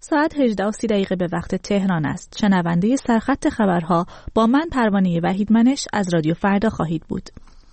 ساعت 18:30 به وقت تهران است. شنونده سرخط خبرها با من پروانه وحیدمنش از رادیو فردا خواهید بود.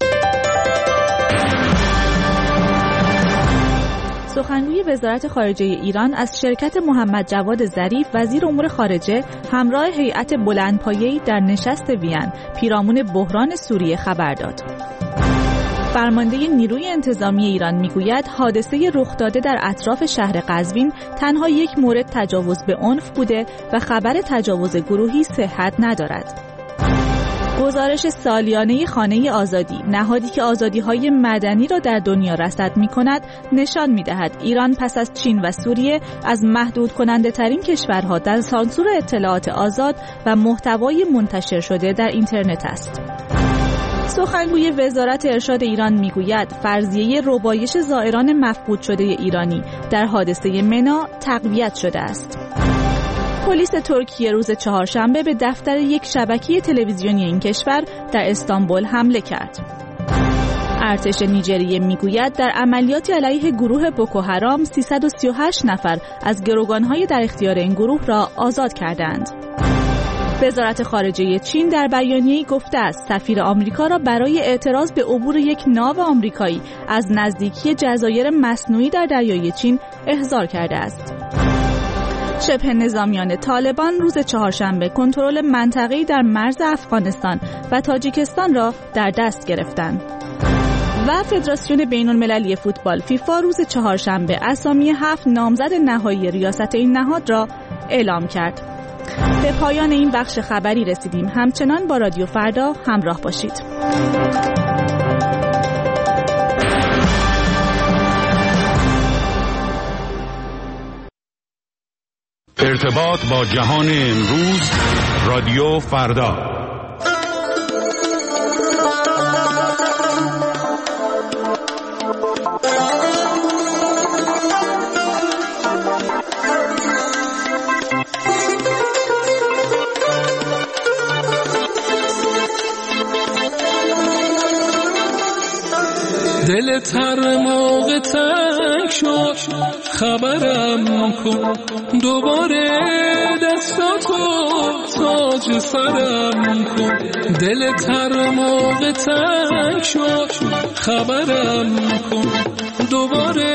سخنگوی وزارت خارجه ایران از شرکت محمد جواد ظریف وزیر امور خارجه همراه هیئت بلندپایه‌ای در نشست وین پیرامون بحران سوریه خبر داد. فرمانده نیروی انتظامی ایران میگوید حادثه رخ داده در اطراف شهر قزوین تنها یک مورد تجاوز به عنف بوده و خبر تجاوز گروهی صحت ندارد. گزارش سالیانه خانه آزادی، نهادی که آزادی‌های مدنی را در دنیا رصد می‌کند، نشان می‌دهد ایران پس از چین و سوریه از محدود کننده ترین کشورها در سانسور اطلاعات آزاد و محتوای منتشر شده در اینترنت است. سخنگوی وزارت ارشاد ایران میگوید فرضیه ربایش زائران مفقود شده ایرانی در حادثه منا تقویت شده است. پلیس ترکیه روز چهارشنبه به دفتر یک شبکه تلویزیونی این کشور در استانبول حمله کرد. ارتش نیجریه میگوید در عملیاتی علیه گروه بوکوحرام 338 نفر از گروگان‌های در اختیار این گروه را آزاد کردند. وزارت خارجه چین در بیانیه‌ای گفته است سفیر آمریکا را برای اعتراض به عبور یک ناو آمریکایی از نزدیکی جزایر مصنوعی در دریای چین احضار کرده است. شبه نظامیان طالبان روز چهارشنبه کنترل منطقه‌ای در مرز افغانستان و تاجیکستان را در دست گرفتند. و فدراسیون بین‌المللی فوتبال فیفا روز چهارشنبه اسامی 7 نامزد نهایی ریاست این نهاد را اعلام کرد. به پایان این بخش خبری رسیدیم. همچنان با رادیو فردا همراه باشید. ارتباط با جهان امروز، رادیو فردا. دل تر موقع تنگ شد خبرم کن دوباره دستاتو تاج سرم کن. دل تر موقع تنگ شد خبرم کن دوباره.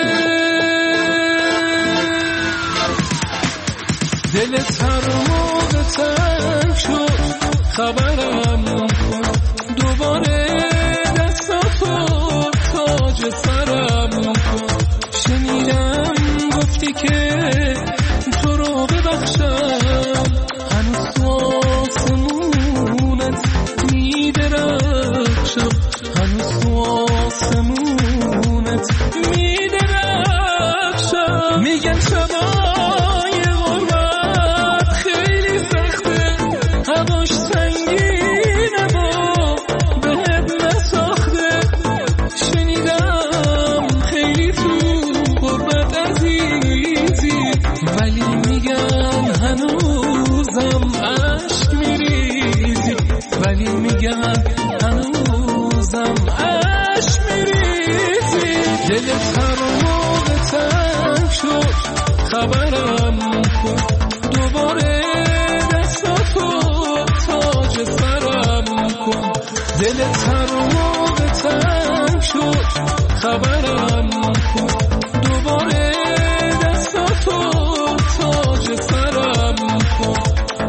دل تر موقع تنگ شد خبرم کن دوباره تاج سرم کن. شنیدم گفتی که تو رو ببخشم هنوز تو آسمونت میدرخشم هنوز تو آسمونت میدرخشم. میگن شبای غربت خیلی سخته هواش سنگینه و بهت نساخته. شنیدم خیلی تو غربت عزیزی ولی میگن هنوزم عشق میریزی ولی میگن هنوزم عشق میریزی. دلت هر موقع تنگ شد خبرم کن دوباره دستاتو تاج سرم کن. دلت هر موقع تنگ شد خبرم کن دوباره دستاتو تاج سرم کن.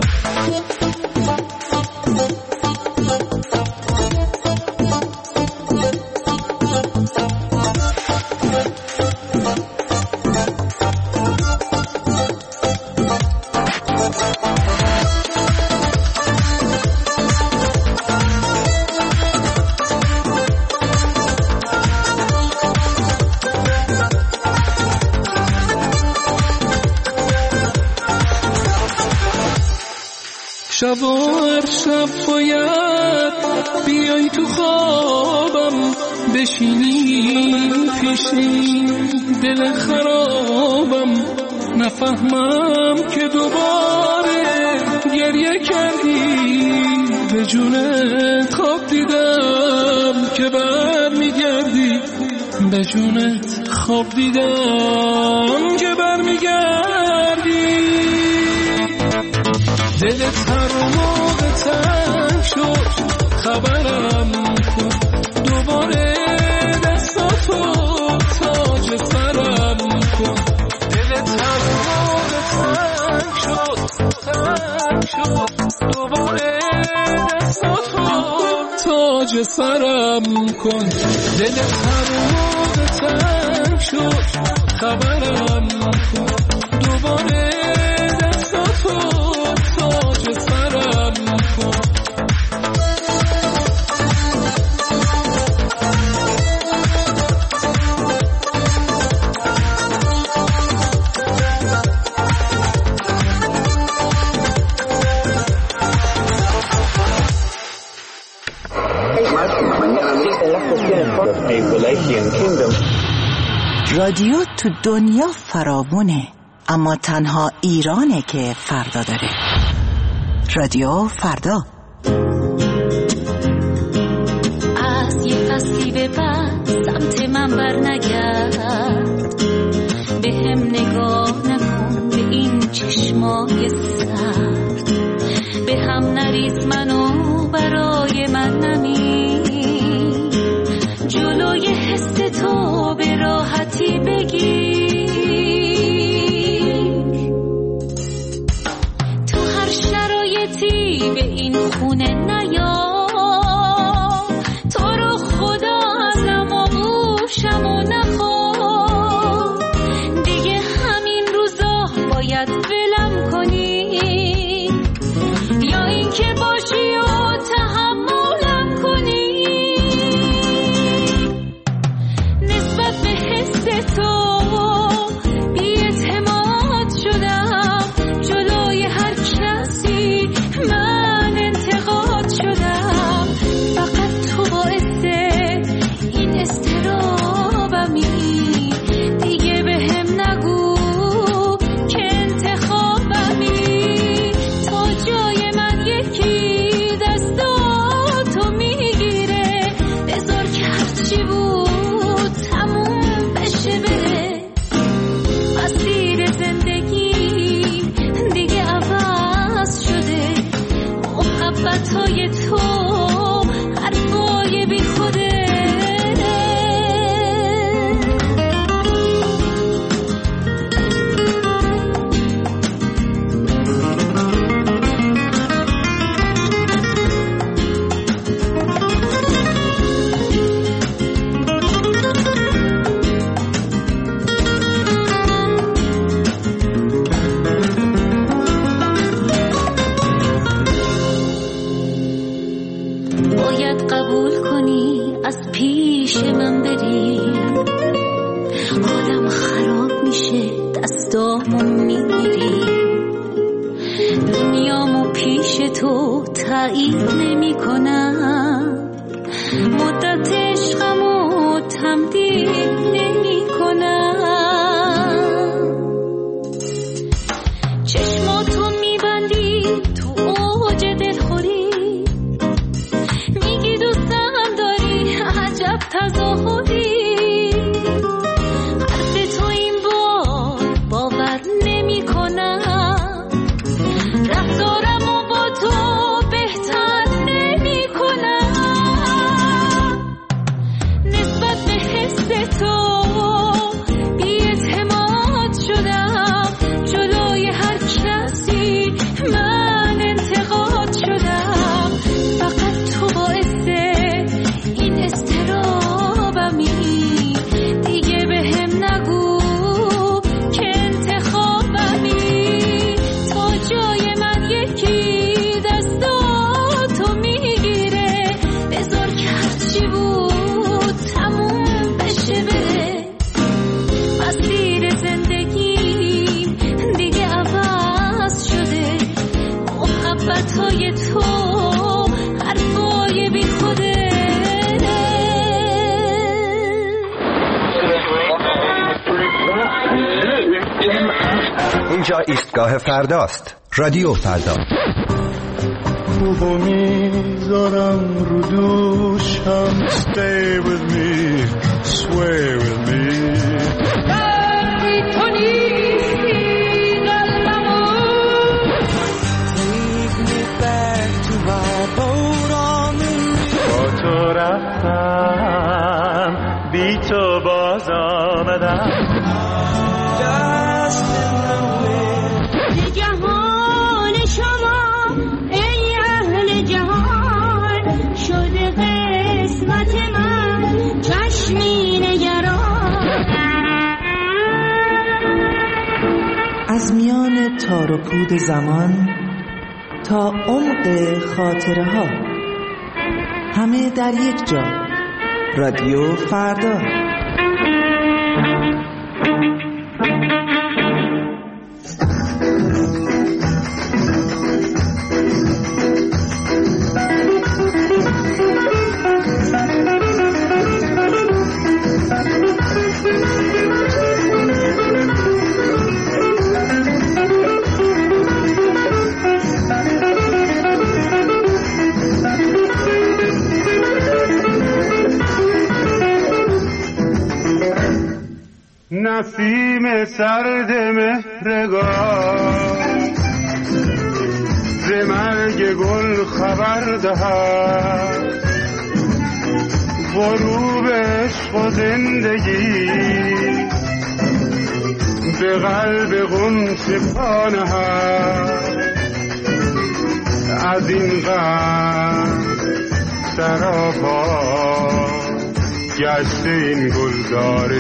شب و هر شب باید بیای تو خوابم بشینی پیشی دل خرابم نفهمم که دوباره گریه کردی به جونت خواب دیدم که بر میگردی به جونت خواب دیدم که بر میگردی دلت هر موقع تنگ شد خبرم کن، دوباره دستاتو تاج سرم کن. دلت هر موقع تنگ شد دوباره دستاتو تاج سرم کن. دلت هر موقع تنگ شد خبرم کن، دوباره دستاتو تاج سرم کن. رادیو تو دنیا فراوونه، اما تنها ایرانه که فردا داره. رادیو فردا. از یه فصلی به بعد سمت من بر نگرد، به هم نگاه نکن به این چشمای سرد، به هم نریز منو برای من نمی، جلوی حس تو به راحتی بگیر. تو هر شرایطی به این خونه نیا، تو رو خدا ازم آغوشم و نخواه، دیگه همین روزا باید ولم کنی، یا این که باشی و تحملم کنی. نسبت به حس تو بی‌اعتماد شدم، جلوی هر کسی من انتقاد شدم، فقط تو باعث این اضطرابمی، دیگه به هم نگو که انتخابمی. تا جای من یکی دستاتو میگیره، بذار که هرچی بود تموم بشه بره. مسیر زندگی دیگه عوض شده، محبتهای تو حرفای بی خوده. باید قبول کنی از پیش من بری، حالم خراب میشه دستامو میگیری، دنیامو پیش تو تایید نمی کنم، مدت عشقمو تمدید نمی کنم. چشماتو میبندی تو اوج دلخوری، میگی دوستم داری عجب تظاهری، حرف تو این بار باور نمی کنم، رفتارمو با تو بهتر نمی کنم. نسبت به حس تو بی‌اعتماد شدم، جلوی هر کسی من انتقاد شدم، فقط تو باعث این اضطرابمی، دیگه به هم نگو که انتخابمی. تا جای من یکی دستاتو میگیره، بذار که هرچی بود تموم بشه بره. مسیر زندگیم دیگه عوض شده، محبتهای تو حرفای بی خوده. اینجا ایستگاه فرداست. رادیو فردا. روبو میذارم رو دوشم. Stay with me, sway with me. تو نیستی قلبمو، تو باز آمدم. جهان شما ای اهل جهان شده قسمت من چشمی نگران. از میان تار و پود زمان تا عمق خاطره ها، همه در یک جا. رادیو فردا. نسیم سرد مهرگاه ز مرگ گل خبر دهد، غروب عشق و زندگی به قلب غنچه پا نهد. از این غم سراپا گشته این گلزار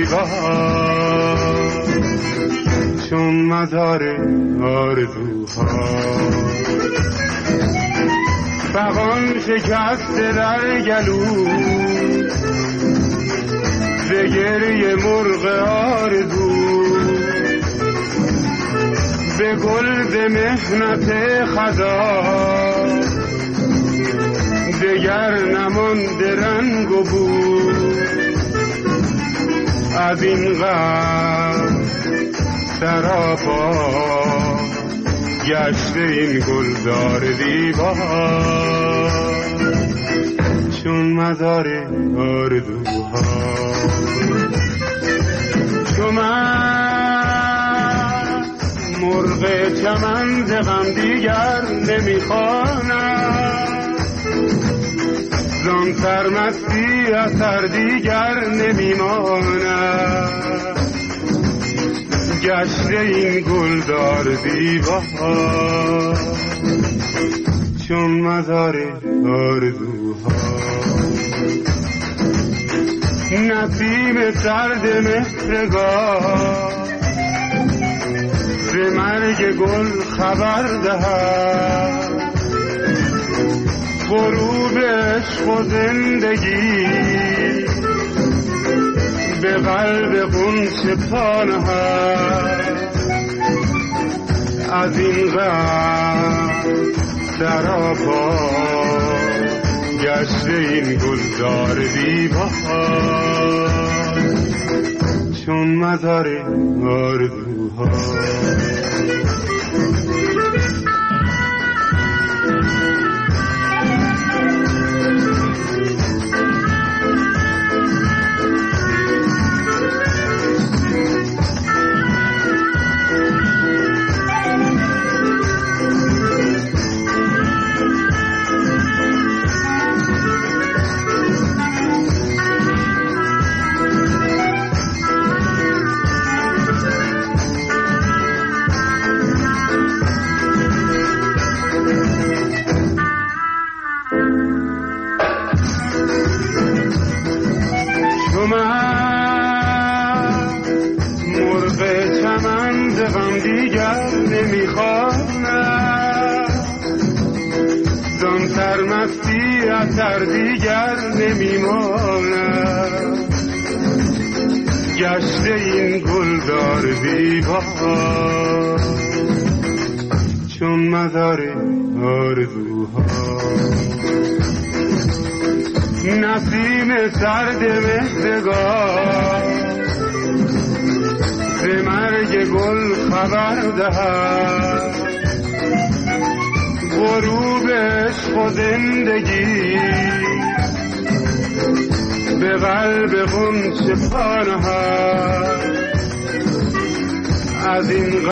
دیوار، چون مزار آرزوها. فغان شکسته در گلو ز گریه مرغ آرزو، به گل ز محنت خزان دگر نمانده رنگ و بو. از این غم سراپا گشته این گلزار دیوار، چون مزار آرزوها. چون من مرغ چمن ز غم دیگر نمیخوانم، زان سرمستی اثر دیگر نمیماند. گشته این گلدار دیوار، چون مزار آرزوها. نسیم سرد مهرگاه ز مرگ گل خبر دهد، غروب عشق و زندگی به قلب غنچه پا نهد. از این غم سراپا گشته این گلزار دیوار، چون مزار آرزوها. اثر دیگر نمیماند. گشته این گلدار دیوار، چون مزار آرزوها. نسیم سرد مهرگاه ز مرگ گل خبر دهد، غروب عشق و زندگی به قلب غنچه پا نهد. از این